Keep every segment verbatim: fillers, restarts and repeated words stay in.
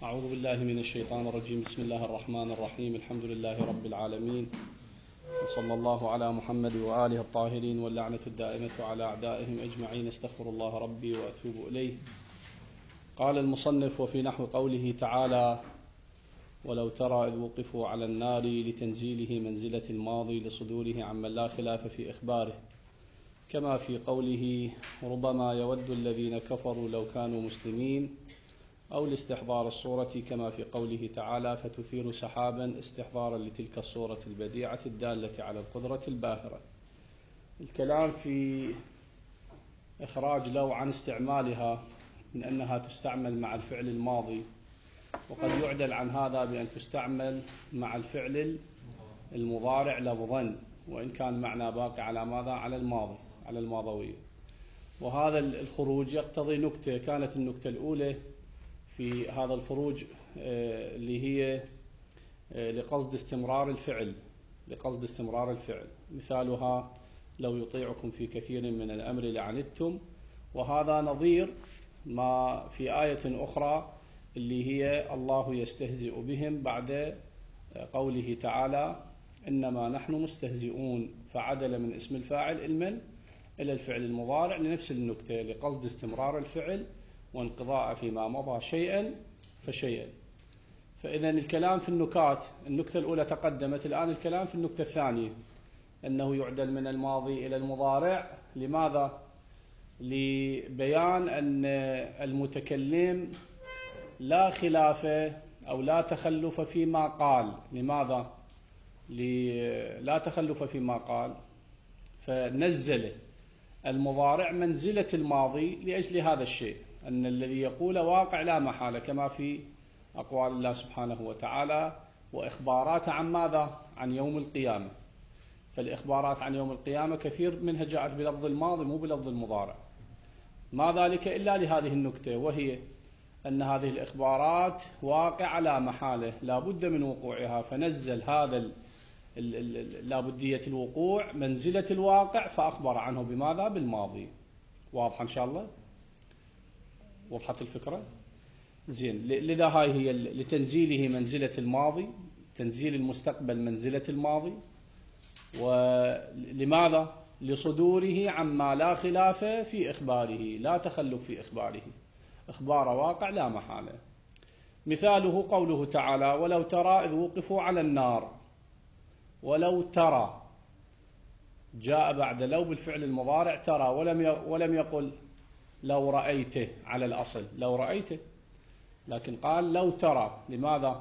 أعوذ بالله من الشيطان الرجيم. بسم الله الرحمن الرحيم. الحمد لله رب العالمين، وصلى الله على محمد وآله الطاهرين، واللعنة الدائمة على أعدائهم أجمعين. استغفر الله ربي وأتوب إليه. قال المصنف: وفي نحو قوله تعالى: ولو ترى إذ وقفوا على النار لتنزيله منزلة الماضي لصدوره عمن لا خلاف في إخباره، كما في قوله: ربما يود الذين كفروا لو كانوا مسلمين، أو لاستحضار الصورة كما في قوله تعالى: فتثير سحابا استحضارا لتلك الصورة البديعة الدالة على القدرة الباهرة. الكلام في إخراج لو عن استعمالها من أنها تستعمل مع الفعل الماضي، وقد يعدل عن هذا بأن تستعمل مع الفعل المضارع لفظا، وإن كان معنى باقي على ماذا؟ على الماضي، على الماضوية. وهذا الخروج يقتضي نكتة. كانت النكتة الأولى في هذا الخروج اللي هي لقصد استمرار الفعل، لقصد استمرار الفعل مثالها: لو يطيعكم في كثير من الأمر لعنتم. وهذا نظير ما في آية أخرى اللي هي الله يستهزئ بهم بعد قوله تعالى: إنما نحن مستهزئون، فعدل من اسم الفاعل المن إلى الفعل المضارع لنفس النكتة، لقصد استمرار الفعل وانقضاء فيما مضى شيئا فشيئا. فإذا الكلام في النكات، النكتة الأولى تقدمت، الآن الكلام في النكتة الثانية أنه يعدل من الماضي إلى المضارع. لماذا؟ لبيان أن المتكلم لا خلاف أو لا تخلف فيما قال. لماذا؟ لا تخلف فيما قال، فنزل المضارع منزلة الماضي لأجل هذا الشيء، أن الذي يقول واقع لا محالة، كما في أقوال الله سبحانه وتعالى وإخبارات عن ماذا؟ عن يوم القيامة. فالإخبارات عن يوم القيامة كثير منها جاءت بلفظ الماضي مو بلفظ المضارع. ما ذلك إلا لهذه النكتة، وهي أن هذه الإخبارات واقع لا محالة، لا بد من وقوعها، فنزل هذا لا بدية الوقوع منزلة الواقع، فأخبر عنه بماذا؟ بالماضي. واضح إن شاء الله؟ وضحت الفكرة؟ زين. لذا هاي هي لتنزيله منزلة الماضي، تنزيل المستقبل منزلة الماضي. ولماذا؟ لصدوره عما لا خلاف في إخباره، لا تخلف في إخباره، إخبار واقع لا محالة. مثاله قوله تعالى: ولو ترى إذ وقفوا على النار. ولو ترى جاء بعد لو بالفعل المضارع ترى، ولم ولم يقل لو رأيته على الأصل، لو رأيته، لكن قال لو ترى. لماذا؟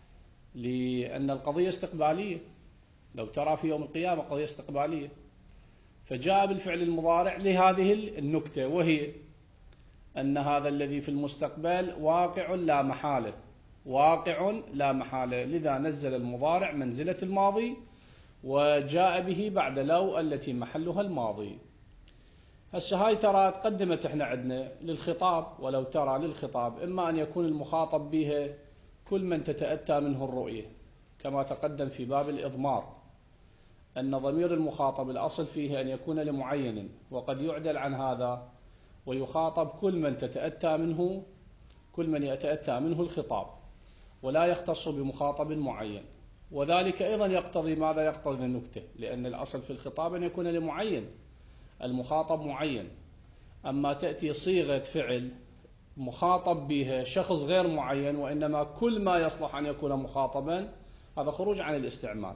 لأن القضية استقبالية، لو ترى في يوم القيامة قضية استقبالية، فجاء بالفعل المضارع لهذه النكتة، وهي أن هذا الذي في المستقبل واقع لا محالة، واقع لا محالة، لذا نزل المضارع منزلة الماضي وجاء به بعد لو التي محلها الماضي. هسه هاي ترى تقدمت احنا عندنا للخطاب، ولو ترى للخطاب، إما أن يكون المخاطب بها كل من تتأتى منه الرؤية، كما تقدم في باب الإضمار أن ضمير المخاطب الأصل فيه أن يكون لمعين، وقد يعدل عن هذا ويخاطب كل من تتأتى منه، كل من يتأتى منه الخطاب، ولا يختص بمخاطب معين. وذلك أيضا يقتضي ماذا؟ يقتضي النكتة، لأن الأصل في الخطاب أن يكون لمعين، المخاطب معين. أما تأتي صيغة فعل مخاطب بها شخص غير معين، وإنما كل ما يصلح أن يكون مخاطبا، هذا خروج عن الاستعمال،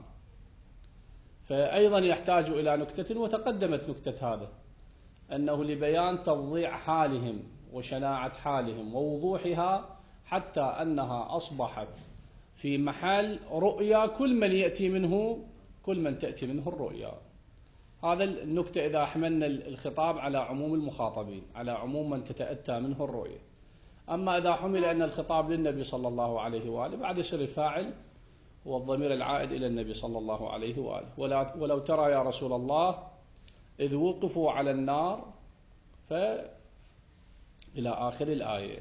فأيضا يحتاج إلى نكتة. وتقدمت نكتة هذا أنه لبيان توضيع حالهم وشناعة حالهم ووضوحها، حتى أنها أصبحت في محل رؤيا كل من يأتي منه، كل من تأتي منه الرؤيا. هذا النكتة إذا حملنا الخطاب على عموم المخاطبين، على عموم من تتأتى منه الرؤية. أما إذا حمل أن الخطاب للنبي صلى الله عليه وآله، بعد يصير الفاعل والضمير العائد إلى النبي صلى الله عليه وآله. ولو ترى يا رسول الله إذ وقفوا على النار، فإلى آخر الآية.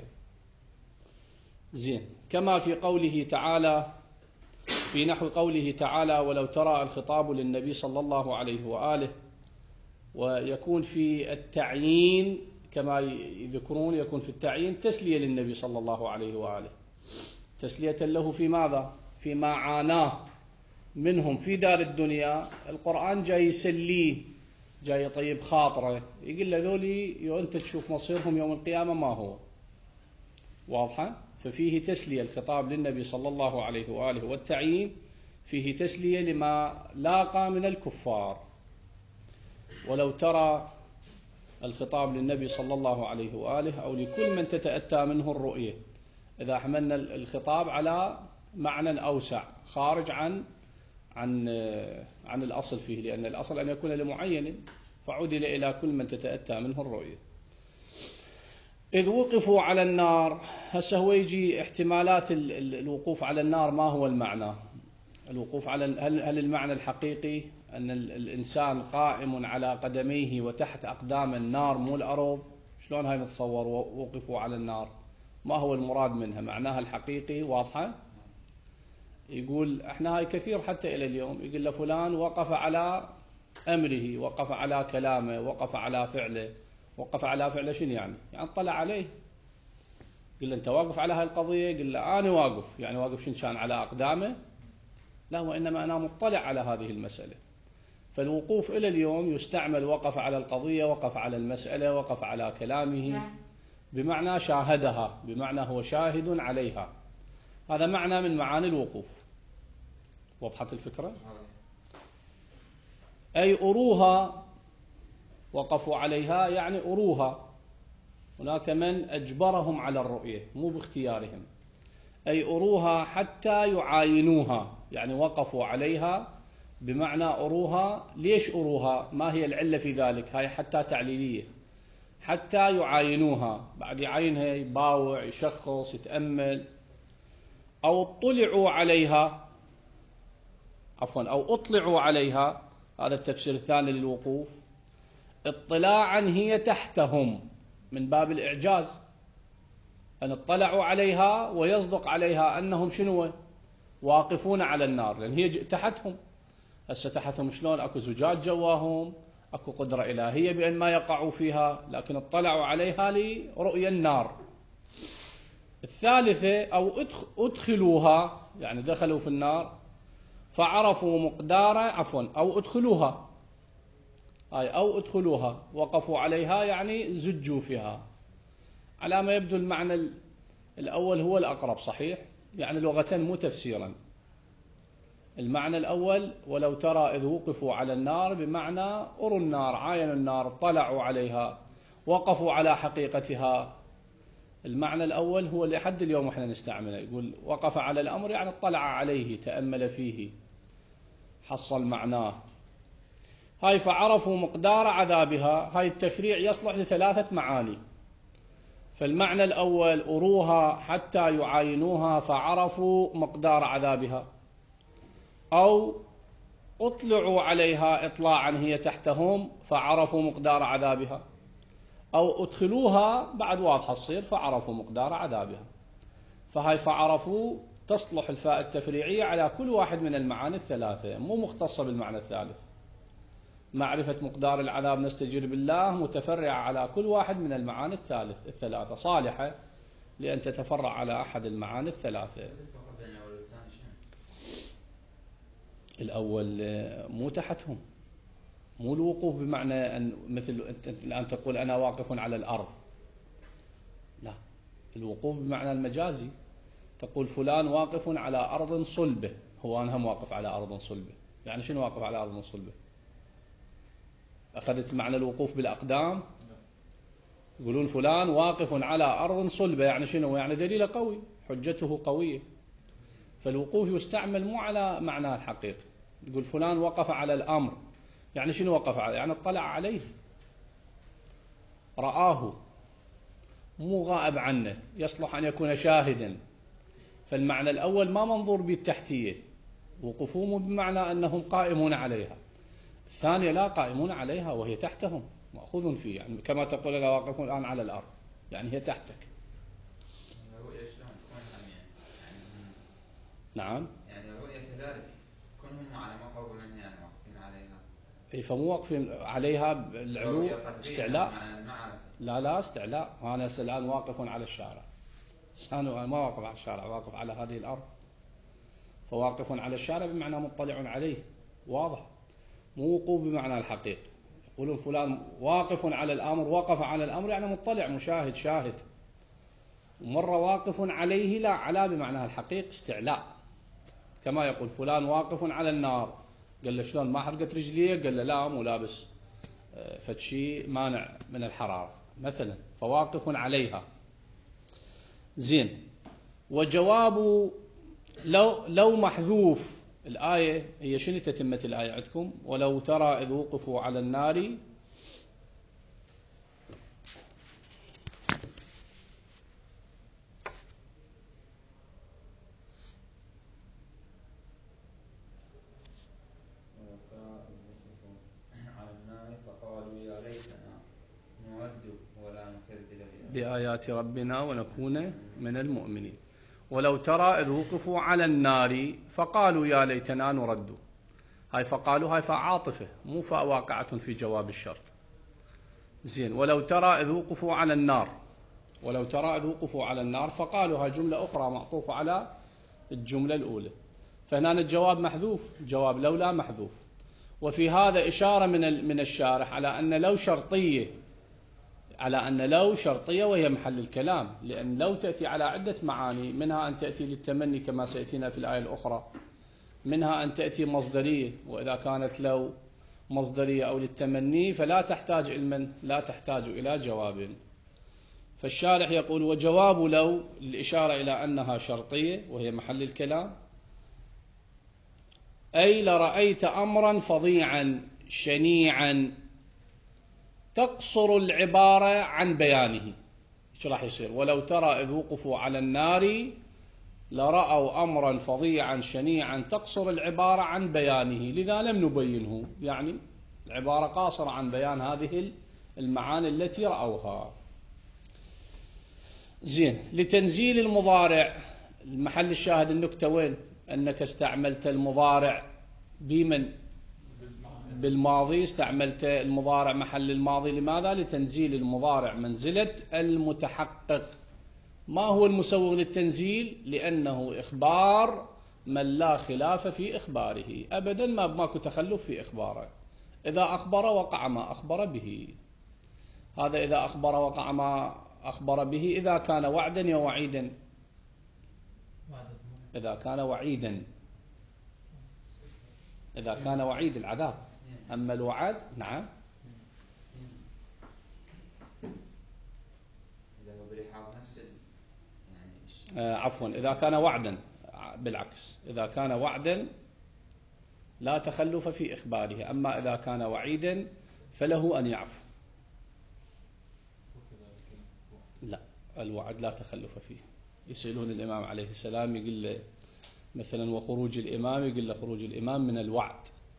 زين. كما في قوله تعالى، في نحو قوله تعالى: ولو ترى، الخطاب للنبي صلى الله عليه وآله، ويكون في التعيين كما يذكرون، يكون في التعيين تسلية للنبي صلى الله عليه وآله. تسلية له في ماذا؟ فيما عاناه منهم في دار الدنيا. القرآن جاي يسليه، جاي يطيب خاطره، يقول له ذولي أنت تشوف مصيرهم يوم القيامة ما هو. واضحة؟ ففيه تسلية، الخطاب للنبي صلى الله عليه وآله والتعيين فيه تسلية لما لاقى من الكفار. ولو ترى الخطاب للنبي صلى الله عليه وآله أو لكل من تتأتى منه الرؤية، إذا حملنا الخطاب على معنى أوسع خارج عن عن عن الأصل فيه، لأن الأصل أن يكون لمعين، فعدل إلى كل من تتأتى منه الرؤية. إذ وقفوا على النار. هسه هو يجي احتمالات الوقوف على النار. ما هو المعنى الوقوف على هل, هل المعنى الحقيقي أن الإنسان قائم على قدميه وتحت أقدام النار مو الأرض؟ شلون هاي نتصور وقفوا على النار؟ ما هو المراد منها؟ معناها الحقيقي واضحة؟ يقول احنا هاي كثير حتى إلى اليوم، يقول له فلان وقف على أمره، وقف على كلامه، وقف على فعله. وقف على فعله شنو يعني؟ يعني اطلع عليه. قل له أنت واقف على هاي القضية؟ قل له أنا واقف. يعني واقف شنو كان على أقدامه؟ لا، وإنما أنا مطلع على هذه المسألة. فالوقوف إلى اليوم يستعمل وقف على القضية، وقف على المسألة، وقف على كلامه، بمعنى شاهدها، بمعنى هو شاهد عليها. هذا معنى من معاني الوقوف. وضحت الفكرة؟ أي أروها، وقفوا عليها يعني أروها. هناك من أجبرهم على الرؤية مو باختيارهم. أي أروها حتى يعاينوها، يعني وقفوا عليها بمعنى أروها. ليش أروها؟ ما هي العلة في ذلك؟ هاي حتى تعليلية. حتى يعاينوها، بعد يعاينها يباوع، يشخص، يتأمل. أو اطلعوا عليها، عفوا أو اطلعوا عليها، هذا التفسير الثاني للوقوف. اطلاعا هي تحتهم، من باب الإعجاز، أن اطلعوا عليها ويصدق عليها أنهم شنو؟ واقفون على النار، لأن هي تحتهم. هسه تحتهم شلون؟ أكو زجاج جواهم، أكو قدرة إلهية بأن ما يقعوا فيها، لكن اطلعوا عليها لرؤية النار. الثالثة أو أدخلوها، يعني دخلوا في النار فعرفوا مقدار، عفوا أو أدخلوها، أي أو أدخلوها وقفوا عليها يعني زجوا فيها. على ما يبدو المعنى الأول هو الأقرب صحيح، يعني لغة مو تفسيرا. المعنى الأول ولو ترى إذ وقفوا على النار، بمعنى أروا النار، عاينوا النار، طلعوا عليها، وقفوا على حقيقتها. المعنى الأول هو اللي حد اليوم احنا نستعمله. يقول وقف على الأمر يعني اطلع عليه، تأمل فيه، حصل معناه. هاي فعرفوا مقدار عذابها. هاي التفريع يصلح لثلاثة معاني. فالمعنى الأول أروها حتى يعاينوها فعرفوا مقدار عذابها، أو اطلعوا عليها إطلاعا هي تحتهم فعرفوا مقدار عذابها، أو ادخلوها بعد واضحة تصير فعرفوا مقدار عذابها. فهاي فعرفوا تصلح الفاء التفريعية على كل واحد من المعاني الثلاثة، مو مختصة بالمعنى الثالث. معرفة مقدار العذاب نستجير بالله متفرعة على كل واحد من المعاني الثالث الثلاثة، صالحة لأن تتفرع على أحد المعاني الثلاثة. الأول مو تحتهم، مو الوقوف بمعنى أن مثل أنت الآن تقول أنا واقف على الأرض، لا، الوقوف بمعنى المجازي. تقول فلان واقف على أرض صلبة، هو أنا هم واقف على أرض صلبة، يعني شنو واقف على أرض صلبة؟ أخذت معنى الوقوف بالأقدام. يقولون فلان واقف على أرض صلبة، يعني شنو؟ يعني دليل قوي، حجته قوية. فالوقوف يستعمل مو على معناه الحقيقي. يقول فلان وقف على الأمر، يعني شنو وقف عليه؟ يعني اطلع عليه، رآه، مو غائب عنه، يصلح أن يكون شاهدا. فالمعنى الأول ما منظور بالتحتية، وقفوهم بمعنى أنهم قائمون عليها. الثانية لا، قائمون عليها وهي تحتهم، مأخوذ فيه، يعني كما تقول أنا واقف الآن على الأرض، يعني هي تحتك. الرؤية شلون تكون هم يعني؟ نعم، يعني الرؤية كذلك كونهم على ما قرب منها يعني واقفين عليها. اي فمو واقفين عليها العلو استعلاء. لا لا استعلاء. أنا الآن واقف على الشارع، أنا ما واقف على الشارع، واقف على هذه الأرض، فواقف على الشارع بمعنى مطلع عليه، واضح، مو وقوف بمعنى الحقيقة. يقولون فلان واقف على الأمر، وقف على الأمر يعني مطلع مشاهد شاهد. ومرة واقف عليه لا، على بمعنى الحقيقة استعلاء، كما يقول فلان واقف على النار، قال له شلون ما حرقت رجليه؟ قال له لا مو لابس فتشي مانع من الحرارة مثلا، فواقف عليها. زين. وجواب لو لو محذوف الآية هي شنو تتمة الآية عندكم؟ ولو ترى إذ وقفوا على النار فقالوا يا ليتنا نرد ولا نكذب بآيات ربنا ونكون من المؤمنين. ولو ترى إذ وقفوا على النار فقالوا يا ليتنا نرد، هاي فقالوا هاي فاء عاطفة مو فاء واقعة في جواب الشرط. زين. ولو ترى إذ وقفوا على النار، ولو ترى إذ وقفوا على النار فقالوا هاي جملة أخرى معطوفة على الجملة الأولى، فهنا الجواب محذوف، جواب لولا محذوف. وفي هذا إشارة من من الشارح على أن لو شرطية، على أن لو شرطية وهي محل الكلام، لأن لو تأتي على عدة معاني، منها أن تأتي للتمني كما سيأتينا في الآية الأخرى، منها أن تأتي مصدرية، وإذا كانت لو مصدرية أو للتمني فلا تحتاج علما، لا تحتاج إلى جواب. فالشارح يقول وجواب لو الإشارة إلى أنها شرطية وهي محل الكلام، أي لرأيت أمرا فظيعا شنيعا تقصر العبارة عن بيانه. ايش راح يصير؟ ولو ترى إذ وقفوا على النار لرأوا أمرا فظيعا شنيعا تقصر العبارة عن بيانه، لذا لم نبينه، يعني العبارة قاصرة عن بيان هذه المعاني التي رأوها. زين. لتنزيل المضارع، المحل الشاهد النكتة وين؟ أنك استعملت المضارع بمن؟ بالماضي، استعملت المضارع محل الماضي. لماذا؟ لتنزيل المضارع منزلة المتحقق. ما هو المسوغ للتنزيل؟ لأنه إخبار من لا خلاف في إخباره، أبدا ما ماكو تخلف في إخباره. إذا أخبر وقع ما أخبر به، هذا إذا أخبر وقع ما أخبر به. إذا كان وعدا ووعيدا، إذا كان وعيدا، إذا كان وعيد العذاب. أما الوعد نعم إذا هو برحاب نفس يعني آه عفوا إذا كان وعدا، بالعكس إذا كان وعدا لا تخلف في إخباره، أما إذا كان وعيدا فله أن يعفو. لا، الوعد لا تخلف فيه. يسألون الإمام عليه السلام يقول له مثلا وخروج الإمام، يقول له خروج الإمام من الوعد،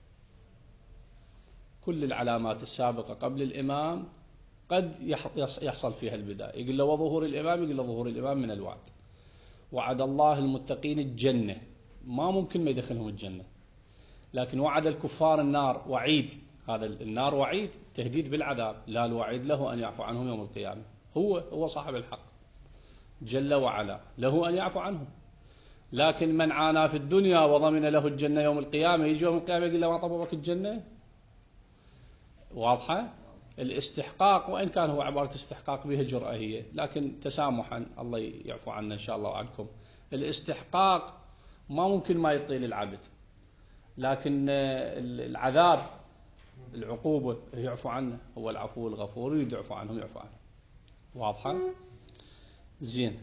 كل العلامات السابقة قبل الإمام قد يحصل فيها البداية. يقول له وظهور الإمام، يقول له ظهور الإمام من الوعد. وعد الله المتقين الجنة، ما ممكن ما يدخلهم الجنة، لكن وعد الكفار النار وعيد، هذا النار وعيد تهديد بالعذاب، لا الوعيد له أن يعفو عنهم يوم القيامة. هو هو صاحب الحق جل وعلا، له أن يعفو عنهم. لكن من عانى في الدنيا وضمن له الجنة يوم القيامة، يجي يوم القيامة يقول له ما طببك الجنة. واضحة؟ الاستحقاق وإن كان هو عبارة استحقاق به جرأة هي، لكن تسامحا الله يعفو عنا إن شاء الله وعنكم. الاستحقاق ما ممكن ما يطيل العبد، لكن العذاب العقوبة يعفو عنه، هو العفو الغفور، يريد يعفو عنهم يعفو عنه. واضحة؟ زين.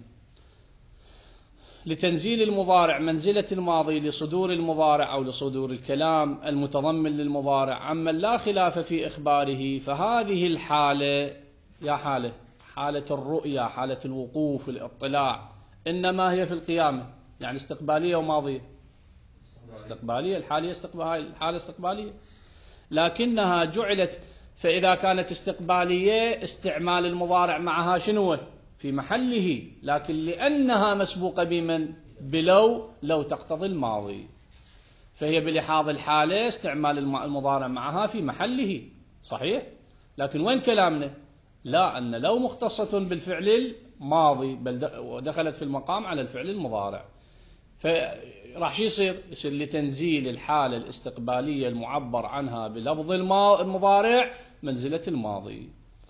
لتنزيل المضارع منزلة الماضي لصدور المضارع أو لصدور الكلام المتضمن للمضارع عمن لا خلاف في إخباره، فهذه الحالة يا حالة حالة الرؤية، حالة الوقوف، الاطلاع، إنما هي في القيامة، يعني استقبالية وماضية. استقبالية، الحالية استقبالية، الحالة استقبالية، لكنها جعلت، فإذا كانت استقبالية استعمال المضارع معها شنو؟ في محله، لكن لأنها مسبوقة بمن؟ بلو، لو تقتضي الماضي، فهي بلحاظ الحالة استعمال المضارع معها في محله صحيح. لكن وين كلامنا؟ لا، أن لو مختصة بالفعل ماضي بل ودخلت في المقام على الفعل المضارع، فراح شو يصير؟ يصير لتنزيل الحالة الاستقبالية المعبر عنها بلفظ المضارع منزلة الماضي،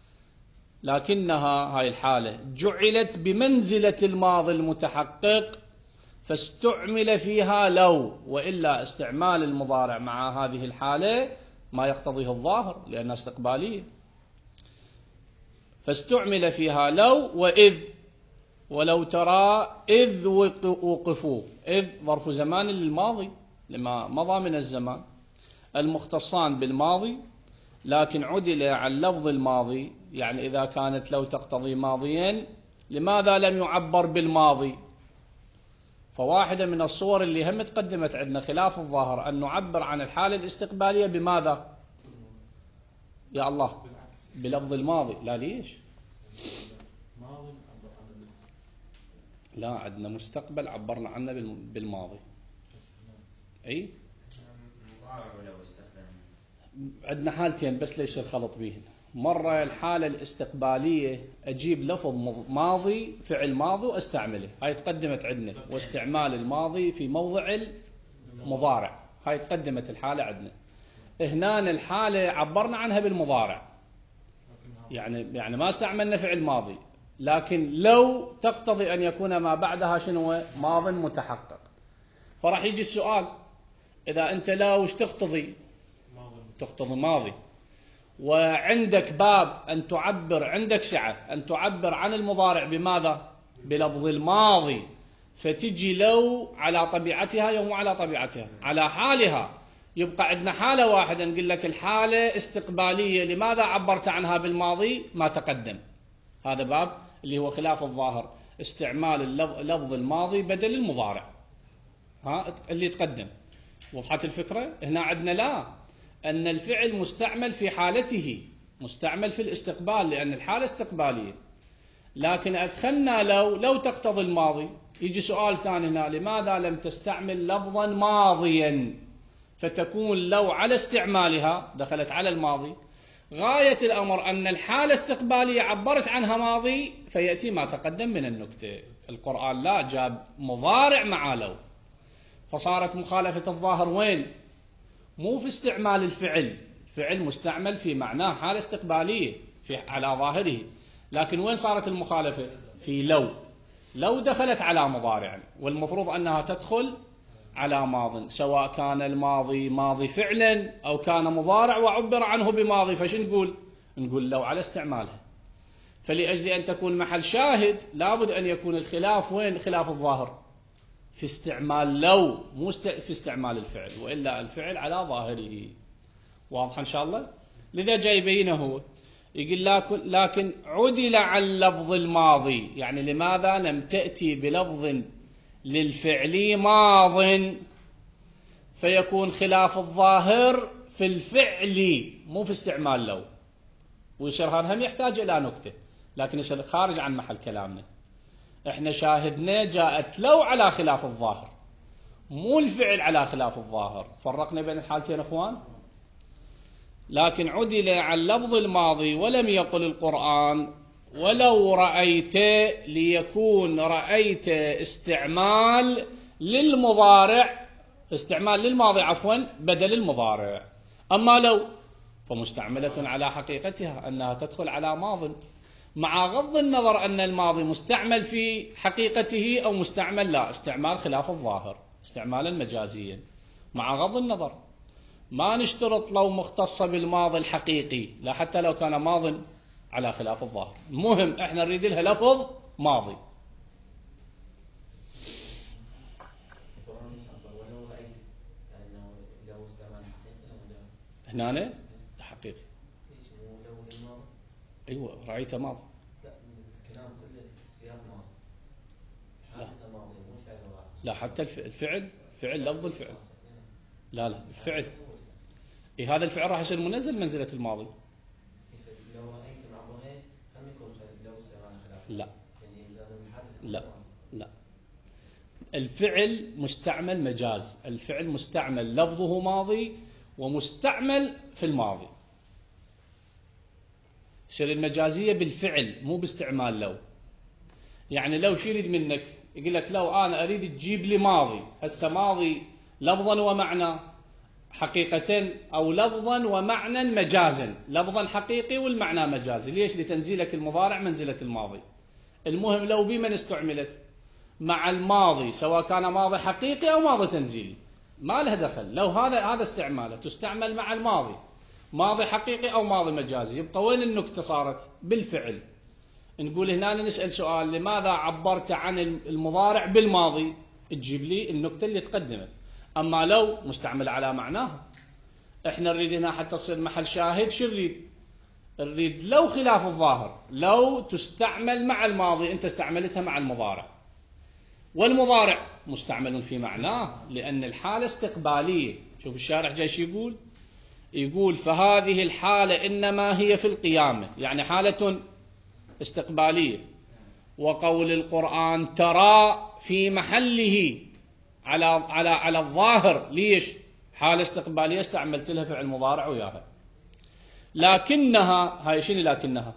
لكنها هاي الحالة جعلت بمنزلة الماضي المتحقق فاستعمل فيها لو، وإلا استعمال المضارع مع هذه الحالة ما يقتضيه الظاهر لأنها استقبالية. فاستعمل فيها لو وإذ، ولو ترى إذ وقفوا، إذ ظرف زمان للماضي لما مضى من الزمان، المختصان بالماضي، لكن عدل عن لفظ الماضي. يعني إذا كانت لو تقتضي ماضيا لماذا لم يعبر بالماضي؟ فواحدة من الصور اللي هم تقدمت عندنا خلاف الظاهر أن نعبر عن الحالة الاستقبالية بماذا؟ يا الله بلفظ الماضي. لا ليش؟ لا، عندنا مستقبل عبرنا عنه بالماضي. أي عندنا حالتين بس ليش الخلط بيهن. مرة الحالة الاستقبالية أجيب لفظ ماضي فعل ماضي واستعمله، هاي تقدمت عندنا، واستعمال الماضي في موضع المضارع، هاي تقدمت الحالة عندنا. هنا الحالة عبرنا عنها بالمضارع، يعني يعني ما استعملنا فعل ماضي، لكن لو تقتضي أن يكون ما بعدها شنو؟ ماض متحقق. فراح يجي السؤال، إذا أنت لا وش تقتضي؟ تقتضي ماضي، وعندك باب أن تعبر، عندك سعة أن تعبر عن المضارع بماذا؟ بلفظ الماضي، فتجي لو على طبيعتها يوم على طبيعتها على حالها، يبقى عندنا حالة واحدة نقول لك الحالة استقبالية لماذا عبرت عنها بالماضي؟ ما تقدم. هذا باب اللي هو خلاف الظاهر، استعمال لفظ الماضي بدل المضارع، ها اللي تقدم. وضحت الفكرة؟ هنا عندنا لا، أن الفعل مستعمل في حالته، مستعمل في الاستقبال لأن الحالة استقبالية، لكن أدخلنا لو، لو تقتضي الماضي. يجي سؤال ثاني هنا، لماذا لم تستعمل لفظا ماضيا؟ فتكون لو على استعمالها دخلت على الماضي. غاية الأمر أن الحالة استقبالية عبرت عنها ماضي، فيأتي ما تقدم من النكتة. القرآن لا جاب مضارع مع لو، فصارت مخالفة الظاهر وين؟ مو في استعمال الفعل، فعل مستعمل في معناه حالة استقبالية في على ظاهره، لكن وين صارت المخالفة؟ في لو. لو دخلت على مضارع، والمفروض أنها تدخل على ماض، سواء كان الماضي ماضي فعلا أو كان مضارع وعبر عنه بماضي. فش نقول؟ نقول لو على استعمالها. فلأجل أن تكون محل شاهد لابد أن يكون الخلاف وين؟ خلاف الظاهر في استعمال لو، مو في استعمال الفعل، وإلا الفعل على ظاهره. واضح إن شاء الله؟ لذا جاي يبينه هو، يقول لكن, لكن عدل عن لفظ الماضي، يعني لماذا لم تأتي بلفظ للفعل ماض فيكون خلاف الظاهر في الفعل مو في استعمال لو. ويصير هذا هم يحتاج إلى نكتة، لكن يصير خارج عن محل كلامنا. احنا شاهدنا جاءت لو على خلاف الظاهر، مو الفعل على خلاف الظاهر. فرقنا بين الحالتين اخوان. لكن عدل عن لفظ الماضي، ولم يقل القرآن ولو رأيت، ليكون رأيت استعمال للمضارع، استعمال للماضي عفوا بدل المضارع. أما لو فمستعملة على حقيقتها أنها تدخل على ماض، مع غض النظر أن الماضي مستعمل في حقيقته أو مستعمل لا، استعمال خلاف الظاهر، استعمالا مجازيا مع غض النظر. ما نشترط لو مختصة بالماضي الحقيقي، لا حتى لو كان ماض على خلاف الظاهر، المهم احنا نريد لها لفظ ماضي. هنا حقيقي. ايوه رأيت ماضي. لا الكلام كله سياق ماضي، حادثة ماضي مو فعل واحد. لا حتى الفعل، فعل لفظ الفعل. لا لا الفعل، إيه هذا الفعل راح يصير منزل منزلة الماضي. لو رأيت مع قريش هم يكون لو استعمال خلاف. لا يعني لازم الحادثة. لا لا، الفعل مستعمل مجاز، الفعل مستعمل لفظه ماضي ومستعمل في الماضي. يصير المجازية بالفعل مو باستعمال لو. يعني لو شو يريد منك؟ يقول لك لو أنا أريد تجيب لي ماضي، هسه ماضي لفظا ومعنى حقيقة أو لفظا ومعنى مجازا، لفظا حقيقي والمعنى مجازي. ليش؟ لتنزيلك المضارع منزلة الماضي. المهم لو بمن استعملت؟ مع الماضي، سواء كان ماضي حقيقي أو ماضي تنزيلي، ما له دخل. لو هذا هذا استعماله، تستعمل مع الماضي، ماضي حقيقي أو ماضي مجازي. يبقى وين النكتة صارت؟ بالفعل. نقول هنا نسأل سؤال: لماذا عبرت عن المضارع بالماضي؟ تجيب لي النكتة اللي تقدمت. أما لو مستعمل على معناها، احنا نريد هنا حتى تصير محل شاهد. شو نريد؟ نريد لو خلاف الظاهر، لو تستعمل مع الماضي، انت استعملتها مع المضارع، والمضارع مستعمل في معناه لأن الحالة استقبالية. شوف الشارح جاي شو يقول؟ يقول: فهذه الحالة إنما هي في القيامة، يعني حالة استقبالية. وقول القرآن ترى في محله على على على الظاهر. ليش؟ حالة استقبالية استعملت لها فعل مضارع وياها. لكنها، هاي شنو لكنها؟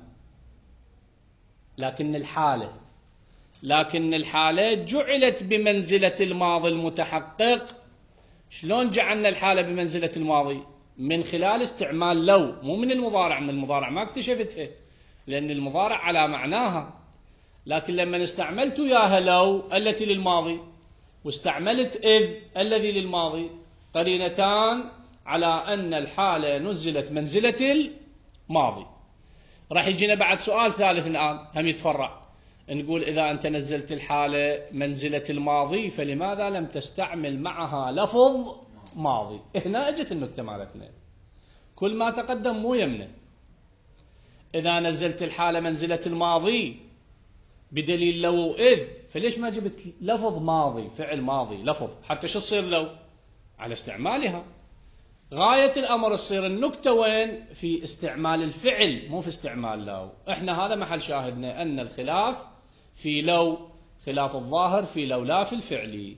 لكن الحالة لكن الحالة جعلت بمنزلة الماضي المتحقق. شلون جعلنا الحالة بمنزلة الماضي؟ من خلال استعمال لو، مو من المضارع. من المضارع ما اكتشفتها، لأن المضارع على معناها. لكن لما استعملت وياها لو التي للماضي، واستعملت إذ الذي للماضي، قرينتان على أن الحالة نزلت منزلة الماضي. راح يجينا بعد سؤال ثالث الآن هم يتفرع. نقول: إذا أنت نزلت الحالة منزلة الماضي، فلماذا لم تستعمل معها لفظ ماضي؟ هنا أجت النكتة مالتنا. كل ما تقدم مو يمنه. إذا نزلت الحالة منزلة الماضي بدليل لو وإذ، فليش ما جبت لفظ ماضي، فعل ماضي لفظ، حتى شو تصير لو؟ على استعمالها. غاية الأمر تصير النكتة وين؟ في استعمال الفعل، مو في استعمال لو. احنا هذا محل شاهدنا، أن الخلاف في لو، خلاف الظاهر في لو لا في الفعل.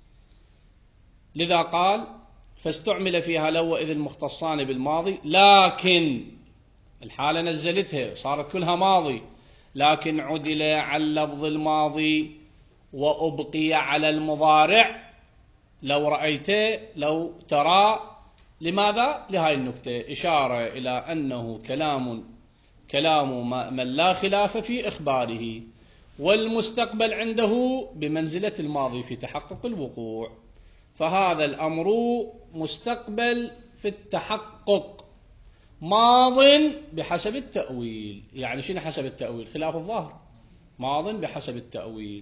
لذا قال: فاستعمل فيها لو وإذ المختصان بالماضي، لكن الحالة نزلتها صارت كلها ماضي، لكن عدل عن لفظ الماضي وأبقي على المضارع. لو رأيت، لو ترى. لماذا؟ لهاي النكتة، إشارة إلى أنه كلام كلام من لا خلاف في إخباره، والمستقبل عنده بمنزلة الماضي في تحقق الوقوع. فهذا الأمر مستقبل في التحقق، ماض بحسب التأويل. يعني شنو حسب التأويل؟ خلاف الظاهر. ماض بحسب التأويل.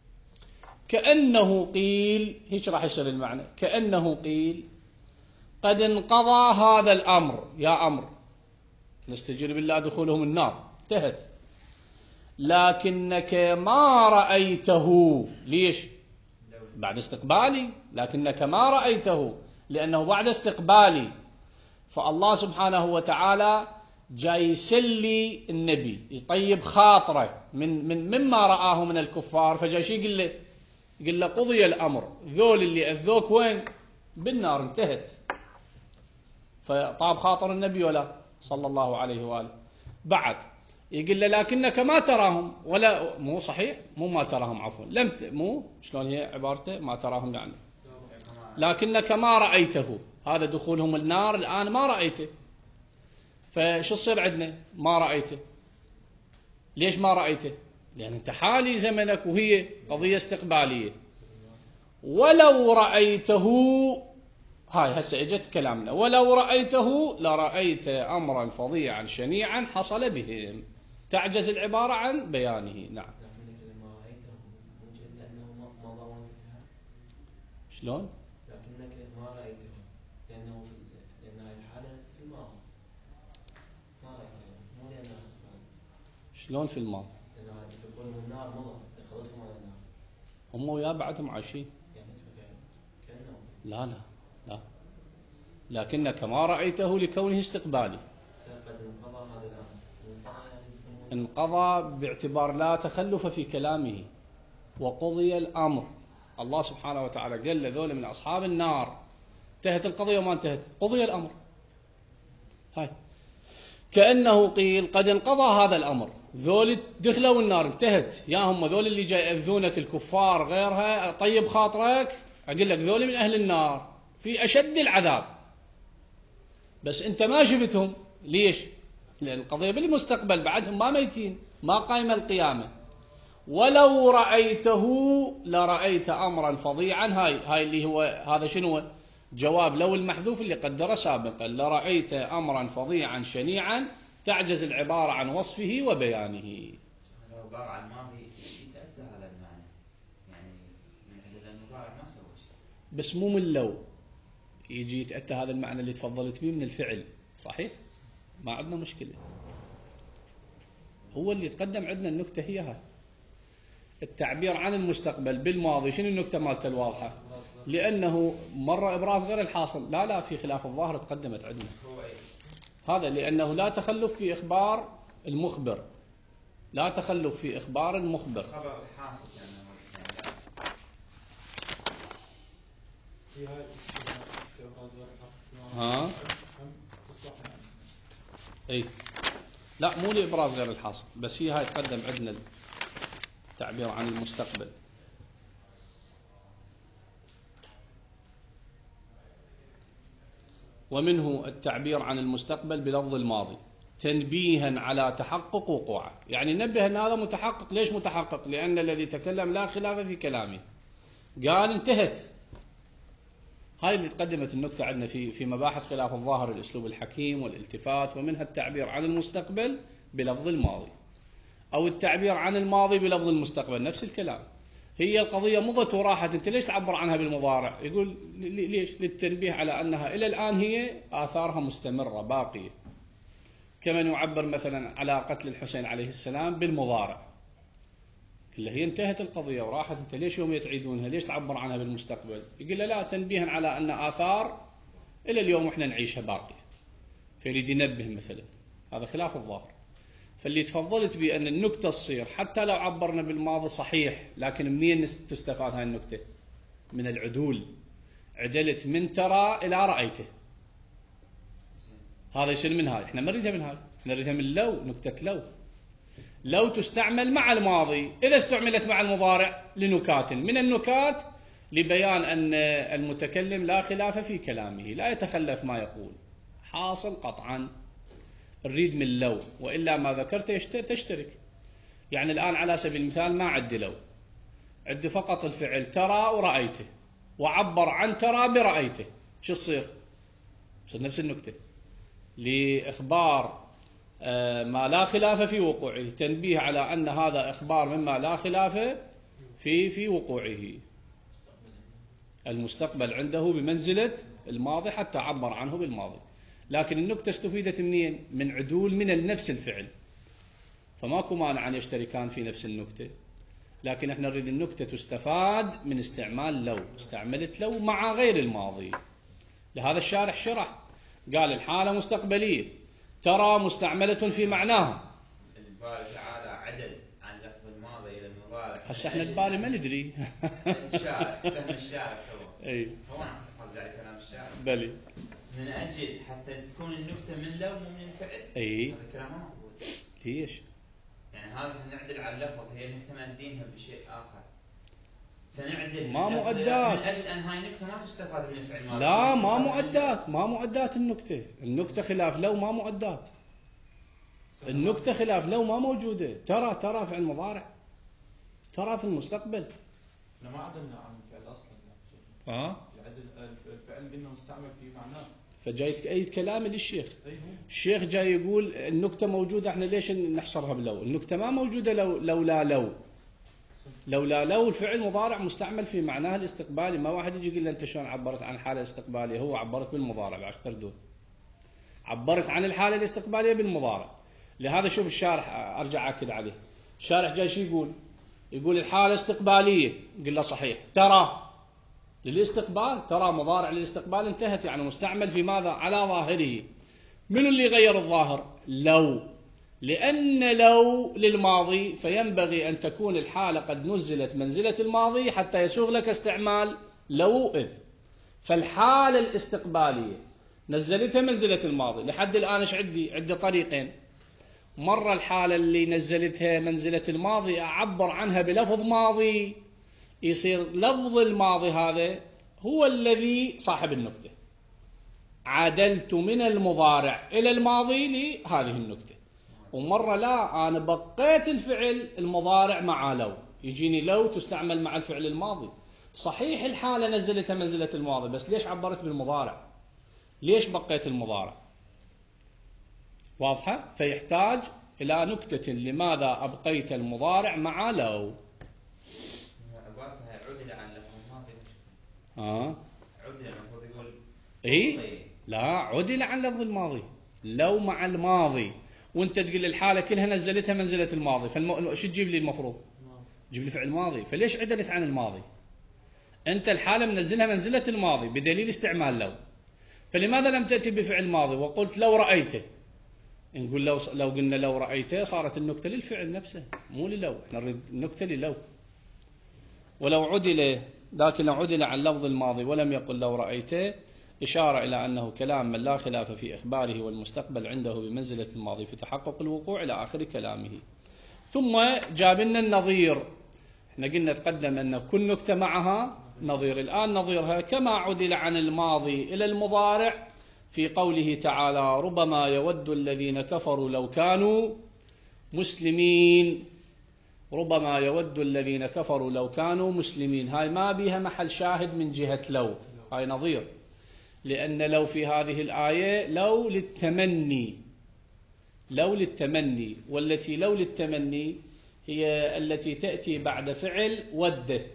كأنه قيل، هيك راح يصير المعنى، كأنه قيل: قد انقضى هذا الأمر. يا أمر نستجير بالله دخولهم النار، انتهت. لكنك ما رأيته. ليش؟ بعد استقبالي. لكنك ما رأيته لأنه بعد استقبالي. فالله سبحانه وتعالى جاي يسلي النبي، يطيب خاطره من من مما رآه من الكفار. فجاي شي يقول له يقول له قضي الأمر، ذول اللي أذوك وين؟ بالنار، انتهت. فطاب خاطر النبي ولا صلى الله عليه وآله. بعد يقول له: لكنك ما تراهم. ولا مو صحيح، مو ما تراهم، عفوا، لم ت... مو شلون هي عبارته؟ ما تراهم يعني لكنك ما رأيته. هذا دخولهم النار الآن ما رأيته. فشو تصير عندنا؟ ما رأيته. ليش ما رأيته؟ لأن انت حالي زمنك، وهي قضية استقبالية. ولو رأيته، هاي هسه اجت كلامنا، ولو رأيته لرأيت أمرا فظيعا شنيعا حصل بهم. تعجز العبارة عن بيانه. نعم. شلون؟ لكنك ما رأيته لأنه في لأن الحالة في الماضي، ما رأيته مو لأنه استقبال. شلون في الماضي؟ لأن دخولهم النار مضى، دخلتهم على النار. هم وياه بعدهم عايشين. يعني كأنه لا لا لا، لكنك ما رأيته لكونه استقبالي. قد انقضى هذا الأمر. انقضى باعتبار لا تخلف في كلامه. وقضي الأمر. الله سبحانه وتعالى قال لذول من أصحاب النار انتهت القضية وما انتهت، قضي الأمر. هاي كأنه قيل: قد انقضى هذا الأمر. ذول دخلوا النار انتهت، يا هم ذول اللي جاي يأذونك الكفار غيرها، طيب خاطرك أقول لك ذول من أهل النار في أشد العذاب، بس أنت ما شفتهم. ليش؟ لأن القضية بالمستقبل، بعدهم ما ميتين، ما قايمة القيامة. ولو رأيته لرأيت أمرا فظيعا، هاي هاي اللي هو هذا شنو جواب لو المحذوف اللي قدره سابقا، لرأيت أمرا فظيعا شنيعا تعجز العبارة عن وصفه وبيانه. لو قال عن الماضي يتأتى هذا المعنى، يعني من عدد المضارع ما سوى شيء. بس مو من لو يجي يتأتى هذا المعنى اللي تفضلت به من الفعل، صحيح؟ ما عندنا مشكلة، هو اللي تقدم عندنا النكتة هي هاي. التعبير عن المستقبل بالماضي شنو النكتة مالته الواضحة؟ لأنه مرة إبراز غير الحاصل، لا لا في خلاف الظاهر تقدمت عندنا هذا، لأنه لا تخلف في إخبار المخبر، لا تخلف في إخبار المخبر. خبر الحاصل يعني في هاي في إبراز غير الحاصل. ها؟ أي لا مو لإبراز غير الحاصل، بس هي هاي تقدم عندنا التعبير عن المستقبل. ومنه التعبير عن المستقبل بلفظ الماضي تنبيها على تحقق وقوعه، يعني نبه أن هذا متحقق. ليش متحقق؟ لأن الذي تكلم لا خلاف في كلامه، قال انتهت. هاي اللي تقدمت النكتة عندنا في في مباحث خلاف الظاهر، الأسلوب الحكيم والالتفات، ومنها التعبير عن المستقبل بلفظ الماضي أو التعبير عن الماضي بلفظ المستقبل، نفس الكلام. هي القضية مضت وراحت، أنت ليش تعبر عنها بالمضارع؟ يقول ليش؟ للتنبيه على أنها إلى الآن هي آثارها مستمرة باقية، كما يعبر مثلا على قتل الحسين عليه السلام بالمضارع، كله هي انتهت القضية وراحت، أنت ليش يوم تعيدونها؟ ليش تعبر عنها بالمستقبل؟ يقول لا تنبيها على أن آثار إلى اليوم إحنا نعيشها باقية، فيريد ينبه مثلا. هذا خلاف الظاهر. فاللي تفضلت بأن النكتة تصير حتى لو عبرنا بالماضي صحيح، لكن منين تستفاد هاي النكتة؟ من العدول. عدلت من ترى إلى رأيته، هذا يصير من هاي. احنا ما نريدها من هاي، احنا نريدها من لو. نكتة لو لو تستعمل مع الماضي، إذا استعملت مع المضارع لنكات من النكات لبيان أن المتكلم لا خلاف في كلامه، لا يتخلف ما يقول، حاصل قطعا. نريد من لو، وإلا ما ذكرت تشترك. يعني الآن على سبيل المثال ما عد لو، عد فقط الفعل ترى ورأيته، وعبر عن ترى برأيته، شو تصير؟ تصير نفس النكتة، لإخبار ما لا خلاف في وقوعه، تنبيه على أن هذا إخبار مما لا خلاف في في وقوعه. المستقبل عنده بمنزلة الماضي حتى عبر عنه بالماضي، لكن النكتة استفيدت منين؟ من عدول من نفس الفعل، فماكو مانع أن يشتركان في نفس النكتة، لكن احنا نريد النكتة تستفاد من استعمال لو. استعملت لو مع غير الماضي، لهذا الشارح شرح قال الحالة مستقبلية، ترى مستعملة في معناها. الباري تعالى عدل عن لفظ الماضي إلى المضارع. هسه احنا الباري ما ندري. الشارع فهم الشارع هو اي هو أنا قصدي على كلام الشارع. بلي من أجل حتى تكون النكتة من لو مو من الفعل. اي هذا الكلام ما مقبول. ليش؟ يعني هذا نعدل على اللفظ، هي النكتة مادينها بشيء آخر، فنعدل ما اللفظ مؤدات. من أجل أن هاي النكتة ما تستفاد من الفعل الماضي. لا ما مؤدات، ما مؤدات النكتة. النكتة خلاف لو ما مؤدات. النكتة خلاف لو ما موجودة. ترى ترى فعل مضارع، ترى في المستقبل. احنا ما عدلنا عن الفعل اصلا. اه العدل الفعل قلنا مستعمل في معناه، فجاي تأيد كلام للشيخ. أيوه. الشيخ جاي يقول النكتة موجودة، احنا ليش نحصرها بلو؟ النكتة ما موجودة لو لولا لو لولا لو الفعل مضارع مستعمل في معناه الاستقبالي. ما واحد يجي يقول له انت شلون عبرت عن الحالة الاستقبالية؟ هو عبرت بالمضارع بعد تردون، عبرت عن الحالة الاستقبالية بالمضارع. لهذا شوف الشارح، ارجع اكد عليه. الشارح جاي شو يقول؟ يقول الحالة استقبالية، قل له صحيح، ترى للاستقبال، ترى مضارع للاستقبال انتهت، يعني مستعمل في ماذا؟ على ظاهره. من اللي غير الظاهر؟ لو. لأن لو للماضي، فينبغي أن تكون الحالة قد نزلت منزلة الماضي حتى يسوغ لك استعمال لو إذ. فالحالة الاستقبالية نزلتها منزلة الماضي. لحد الآن ايش عندي؟ عندي طريقين. مرة الحالة اللي نزلتها منزلة الماضي أعبر عنها بلفظ ماضي، يصير لفظ الماضي هذا هو الذي صاحب النكتة. عدلت من المضارع إلى الماضي لهذه النكتة. ومرة لا، أنا بقيت الفعل المضارع مع لو، يجيني لو تستعمل مع الفعل الماضي. صحيح الحالة نزلتها منزلة الماضي، بس ليش عبرت بالمضارع؟ ليش بقيت المضارع؟ واضحة؟ فيحتاج إلى نكتة، لماذا أبقيت المضارع مع لو؟ عبارتها عدل عن لفظ الماضي. آه. عدل المفروض يقول إيه؟ لا، عدل عن لفظ الماضي. لو مع الماضي، وانت تقول الحالة كلها نزلتها منزلة الماضي، فالم... شو تجيب لي المفروض؟ تجيب لي فعل ماضي. فليش عدلت عن الماضي؟ انت الحالة منزلها منزلة الماضي بدليل استعمال لو، فلماذا لم تأتي بفعل ماضي وقلت لو رأيته؟ نقول لو لو قلنا لو رأيته صارت النكتة للفعل نفسه مو للو، احنا نريد النكتة للو. ولو عدل، لكن لو عدل عن لفظ الماضي ولم يقل لو رأيته، إشارة إلى أنه كلام من لا خلاف في إخباره والمستقبل عنده بمنزلة الماضي في تحقق الوقوع إلى آخر كلامه. ثم جاب لنا النظير. احنا قلنا تقدم أن كل نكتة معها نظير، الآن نظيرها كما عدل عن الماضي إلى المضارع في قوله تعالى ربما يود الذين كفروا لو كانوا مسلمين. ربما يود الذين كفروا لو كانوا مسلمين، هاي ما بيها محل شاهد من جهة لو، هاي نظير، لأن لو في هذه الآية لو للتمني، لو للتمني، والتي لو للتمني هي التي تأتي بعد فعل ود.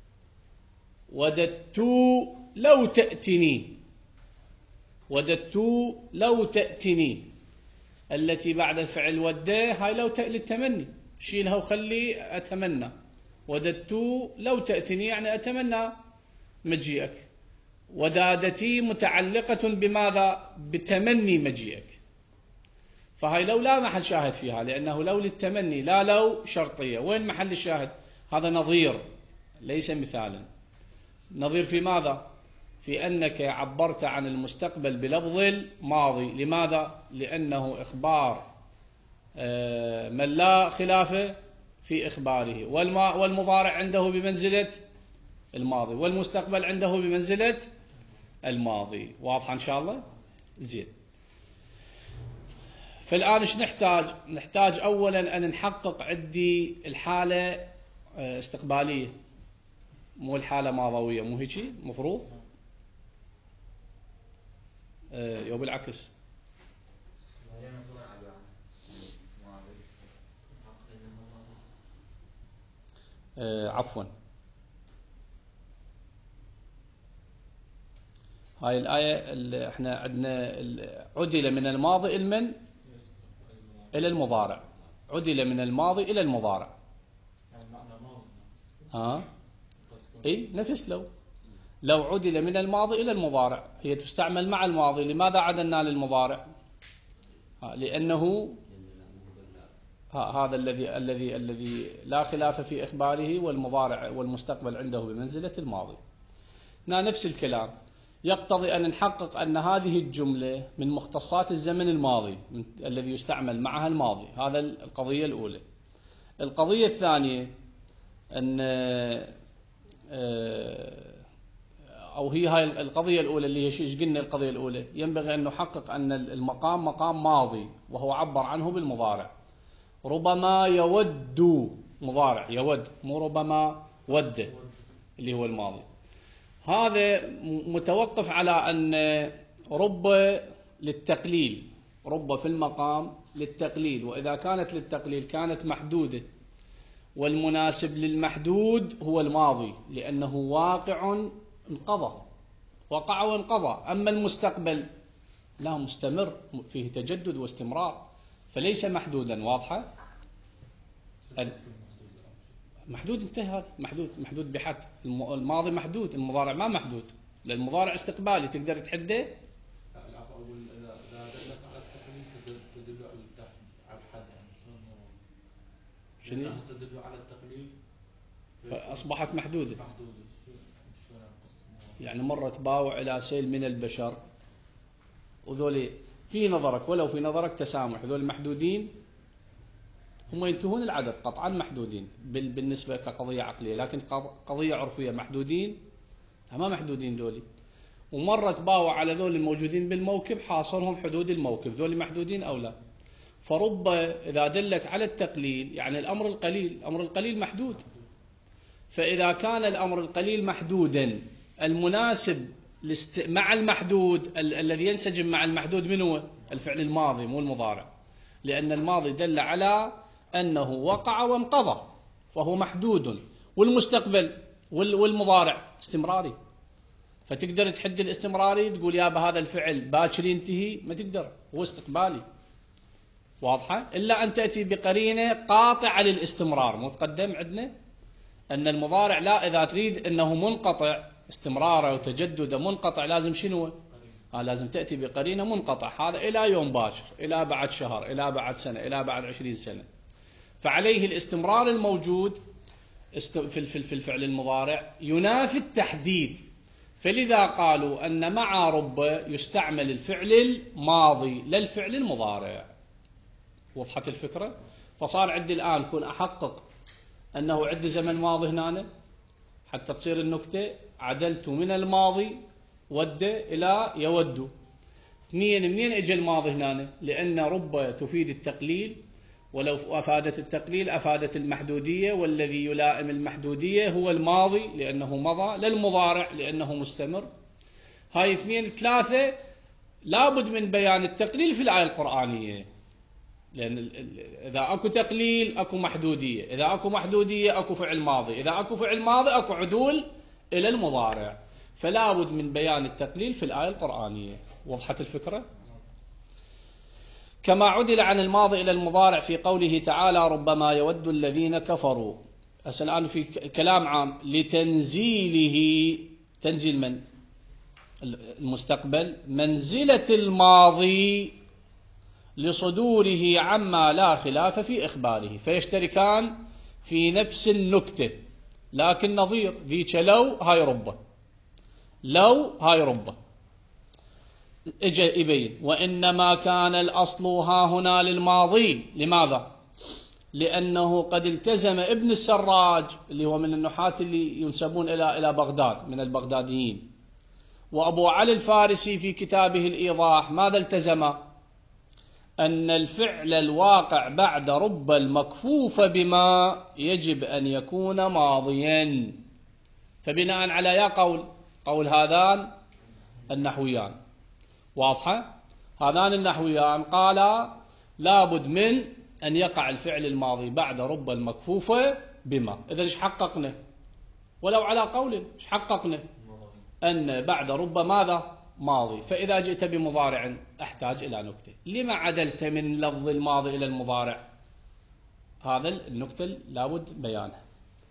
وددت لو تأتني، وددت لو تأتني، التي بعد فعل ود هاي لو للتمني، شيلها وخلي أتمنى. وددت لو تأتني يعني أتمنى مجيئك. ودادتي متعلقة بماذا؟ بتمني مجيئك. فهاي لو لا محل شاهد فيها، لأنه لو للتمني لا لو شرطية. وين محل الشاهد؟ هذا نظير ليس مثالا. نظير في ماذا؟ في أنك عبرت عن المستقبل بلفظ الماضي. لماذا؟ لأنه إخبار من لا خلاف في إخباره، والمضارع عنده بمنزلة الماضي، والمستقبل عنده بمنزلة الماضي. واضح إن شاء الله؟ زين. فالآن إيش نحتاج؟ نحتاج أولا أن نحقق عندي الحالة استقبالية مو الحالة ماضوية، مو هيك مفروض؟ أه يو بالعكس. أه عفوا، هاي الآية اللي احنا عندنا عدل من الماضي إلى من؟ إلى المضارع. عدل من الماضي إلى المضارع. ها؟ إيه نفس لو. لو عدل من الماضي إلى المضارع هي تستعمل مع الماضي. لماذا عدلنا للمضارع؟ لأنه هذا الذي الذي الذي لا خلاف في إخباره، والمضارع والمستقبل عنده بمنزلة الماضي. هنا نفس الكلام يقتضي أن نحقق أن هذه الجملة من مختصات الزمن الماضي الذي يستعمل معها الماضي. هذا القضية الأولى. القضية الثانية أن أو هي هاي القضية الأولى اللي هي شو قلنا؟ القضية الأولى ينبغي أن نحقق أن المقام مقام ماضي وهو عبر عنه بالمضارع. ربما يود مضارع، يود، مو ربما ود اللي هو الماضي. هذا متوقف على أن رب للتقليل، رب في المقام للتقليل، وإذا كانت للتقليل كانت محدودة، والمناسب للمحدود هو الماضي لأنه واقع انقضى، وقع وانقضى. أما المستقبل لا، مستمر فيه تجدد واستمرار، فليس محدودا. واضحة؟ محدود انتهى، هذا محدود، محدود بحد. الماضي محدود، المضارع ما محدود، لأن المضارع استقبالي تقدر تحده. لا العفو، أقول إذا دلت على التقليد تدل على الحد، يعني شنو؟ تدل على التقليد فأصبحت محدودة. محدودة. يعني مرة تباوع إلى سيل من البشر، وذولي في نظرك ولو في نظرك تسامح، ذول محدودين هم ينتهون العدد قطعا محدودين بالنسبة كقضية عقلية، لكن قضية عرفية محدودين ما محدودين ذولي. ومرة باوع على ذول الموجودين بالموكب حاصرهم حدود الموكب، ذول محدودين أو لا. فرب إذا دلت على التقليل يعني الأمر القليل، الأمر القليل محدود، فإذا كان الأمر القليل محدودا المناسب مع المحدود ال الذي ينسجم مع المحدود من هو؟ الفعل الماضي مو المضارع، لأن الماضي دل على أنه وقع وانقضى فهو محدود، والمستقبل والمضارع استمراري، فتقدر تحد الاستمراري تقول يا هذا الفعل باكر ينتهي، ما تقدر، هو استقبالي. واضحة؟ إلا أن تأتي بقرينة قاطعة للاستمرار. متقدم عندنا أن المضارع لا، إذا تريد أنه منقطع استمراره وتجدده منقطع لازم شنو؟ آه لازم تأتي بقرينة منقطع، هذا إلى يوم باكر، إلى بعد شهر، إلى بعد سنة، إلى بعد عشرين سنة. فعليه الاستمرار الموجود في الفعل المضارع ينافي التحديد، فلذا قالوا أن مع رب يستعمل الفعل الماضي لا الفعل المضارع. وضحت الفكرة؟ فصار عندي الآن كون أحقق أنه عندي زمن ماضي هنا حتى تصير النكتة، عدلت من الماضي ود إلى يود. اثنين، منين اجى الماضي هنا؟ لأن رب تفيد التقليل، ولو أفادت التقليل أفادت المحدودية، والذي يلائم المحدودية هو الماضي لأنه مضى، لا المضارع لأنه مستمر. هاي اثنين. ثلاثة، لابد من بيان التقليل في الآية القرآنية، لأن إذا أكو تقليل أكو محدودية، إذا أكو محدودية أكو فعل ماضي، إذا أكو فعل ماضي أكو عدول إلى المضارع، فلا بد من بيان التقليل في الآية القرآنية. وضحت الفكرة؟ كما عدل عن الماضي إلى المضارع في قوله تعالى ربما يود الذين كفروا. هسه الآن في كلام عام لتنزيله، تنزيل من؟ المستقبل، منزلة الماضي لصدوره عما لا خلاف في إخباره، فيشتركان في نفس النكتة، لكن نظير ذيك لو هاي ربه، لو هاي ربه اجى يبين. وإنما كان الأصل ها هنا للماضي. لماذا؟ لأنه قد التزم ابن السراج اللي هو من النحاة اللي ينسبون إلى إلى بغداد من البغداديين، وأبو علي الفارسي في كتابه الإيضاح ماذا التزم؟ أن الفعل الواقع بعد رب المكفوف بما يجب أن يكون ماضيا. فبناء على يا قول قول هذان النحويان، واضحة؟ هذان النحويان قالا لابد من أن يقع الفعل الماضي بعد رب المكفوفة بما. إذا إيش حققنا؟ ولو على قول إيش حققنا؟ أن بعد رب ماذا؟ ماضي. فإذا جئت بمضارع أحتاج إلى نكتة. لما عدلت من لفظ الماضي إلى المضارع؟ هذا النكتة لابد بيانها.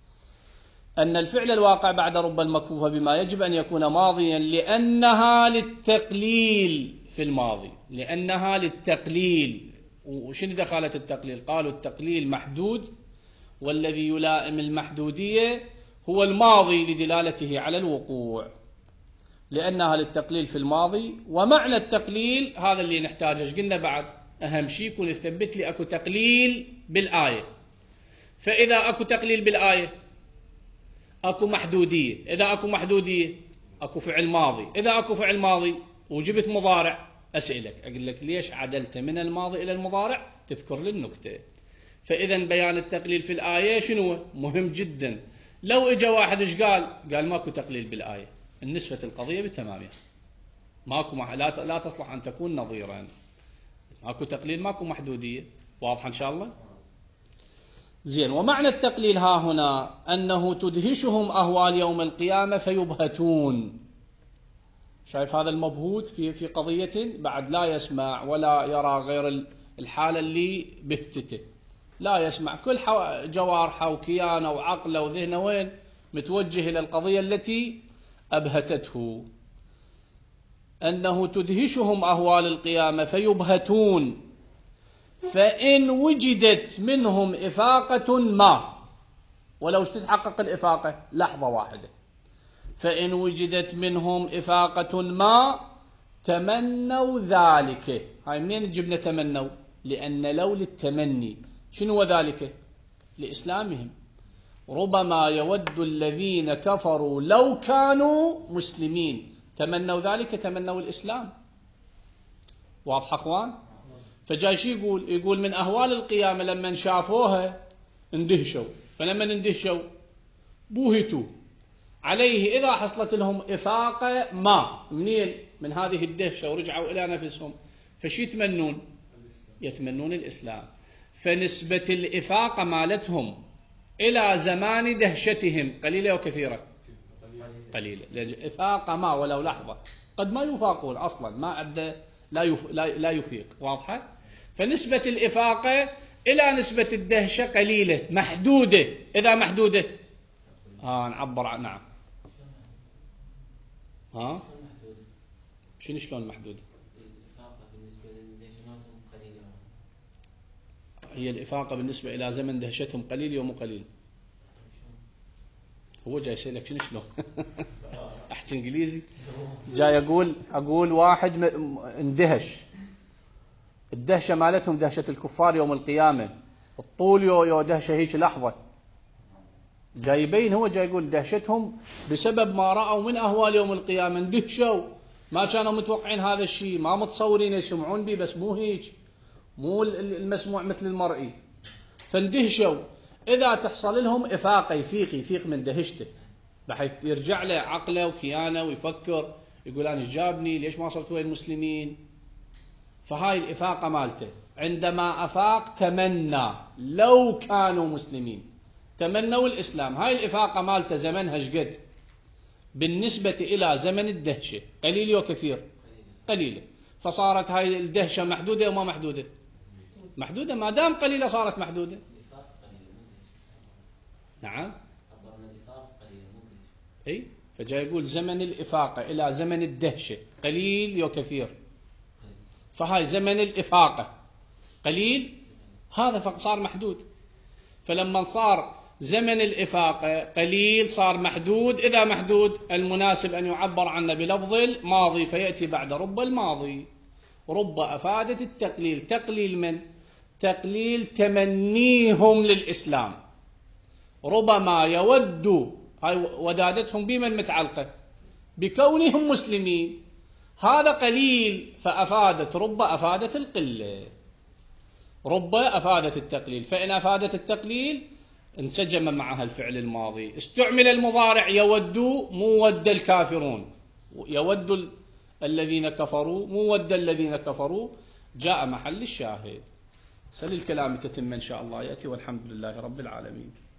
أن الفعل الواقع بعد رب المكفوفة بما يجب أن يكون ماضيا لأنها للتقليل في الماضي، لأنها للتقليل. وشنو دخالة التقليل؟ قالوا التقليل محدود، والذي يلائم المحدودية هو الماضي لدلالته على الوقوع، لأنها للتقليل في الماضي. ومعنى التقليل هذا اللي نحتاجه. قلنا بعد أهم شيء يكون يثبت لي أكو تقليل بالآية. فإذا أكو تقليل بالآية أكو محدودية، إذا أكو محدودية أكو فعل ماضي، إذا أكو فعل ماضي وجبت مضارع أسألك أقول لك ليش عدلت من الماضي إلى المضارع؟ تذكر لي النكتة. فإذا بيان التقليل في الآية شنو؟ مهم جدا. لو إجا واحد إيش قال؟ قال ماكو تقليل بالآية، النسبة القضية بتمامها، ماكو مح... لا... لا تصلح أن تكون نظيرا، ماكو تقليل ماكو محدودية. واضح إن شاء الله؟ زين. ومعنى التقليل ها هنا أنه تدهشهم أهوال يوم القيامة فيبهتون. شايف هذا المبهوت في في قضية بعد لا يسمع ولا يرى غير الحالة اللي بهتته، لا يسمع، كل حو... جوارحه وكيانه وعقله وذهنه وين؟ متوجه إلى القضية التي أبهتته. أنه تدهشهم أهوال القيامة فيبهتون، فإن وجدت منهم إفاقة ما، ولو تتحقق الإفاقة لحظة واحدة، فإن وجدت منهم إفاقة ما تمنوا ذلك. هاي منين جبنا تمنوا؟ لأن لو للتمني، شنو وذلك؟ لإسلامهم. ربما يود الذين كفروا لو كانوا مسلمين، تمنوا ذلك، تمنوا الإسلام. واضح أخوان؟ فجاي شو يقول؟ يقول من أهوال القيامة لما شافوها اندهشوا، فلما اندهشوا بوهتوا عليه إذا حصلت لهم إفاقة ما منين من هذه الدهشة ورجعوا إلى نفسهم، فشي يتمنون؟ يتمنون الإسلام. فنسبة الإفاقة مالتهم إلى زمان دهشتهم قليلة وكثيرة؟ قليلة. إفاقة ما ولو لحظة، قد ما يفاقون أصلا، ما أبدأ لا يف... لا يفيق. واضحة؟ فنسبة الإفاقة إلى نسبة الدهشة قليلة محدودة. إذا محدودة ها نعبر عن نعم. ها شنو شلون محدودة؟ الإفاقة بالنسبة لدهشتهم قليلة. هي الإفاقة بالنسبة إلى زمن دهشتهم قليل ومو قليل. هو جاي يسألك شنو شلون؟ أحكي إنجليزي. جاي أقول أقول واحد اندهش، الدهشة مالتهم دهشة الكفار يوم القيامة، الطول يو يو دهشة هيك لحظة. جاي يبين، هو جاي يقول دهشتهم بسبب ما رأوا من أهوال يوم القيامة، اندهشوا، ما كانوا متوقعين هذا الشيء، ما متصورين يسمعون به، بس مو هيك، مو المسموع مثل المرئي، فاندهشوا. إذا تحصل لهم إفاقة، يفيق يفيق من دهشته، بحيث يرجع له عقله وكيانه ويفكر، يقول أنا إيش جابني، ليش ما صرت ويا المسلمين. فهاي الإفاقة مالته، عندما أفاق تمنى لو كانوا مسلمين، تمنوا الإسلام. هاي الإفاقة مالته زمنها شقد بالنسبة إلى زمن الدهشة؟ قليل وكثير؟ قليلة. فصارت هاي الدهشة محدودة وما محدودة؟ محدودة. ما دام قليلة صارت محدودة. نعم. أي فجاء يقول زمن الإفاقة إلى زمن الدهشة قليل وكثير. فهاي زمن الإفاقة قليل، هذا فصار محدود. فلما صار زمن الإفاقة قليل صار محدود. إذا محدود المناسب أن يعبر عنه بلفظ الماضي، فيأتي بعد رب الماضي. رب أفادت التقليل. تقليل من؟ تقليل تمنيهم للإسلام. ربما يود، هاي ودادتهم بمن متعلقة؟ بكونهم مسلمين. هذا قليل، فأفادت رب أفادت القلة. رب أفادت التقليل، فإن أفادت التقليل انسجم معها الفعل الماضي. استعمل المضارع يود، مو ود الكافرون، يود الذين كفروا، مو ود الذين كفروا، جاء محل الشاهد. سل الكلام تتم إن شاء الله يأتي، والحمد لله رب العالمين.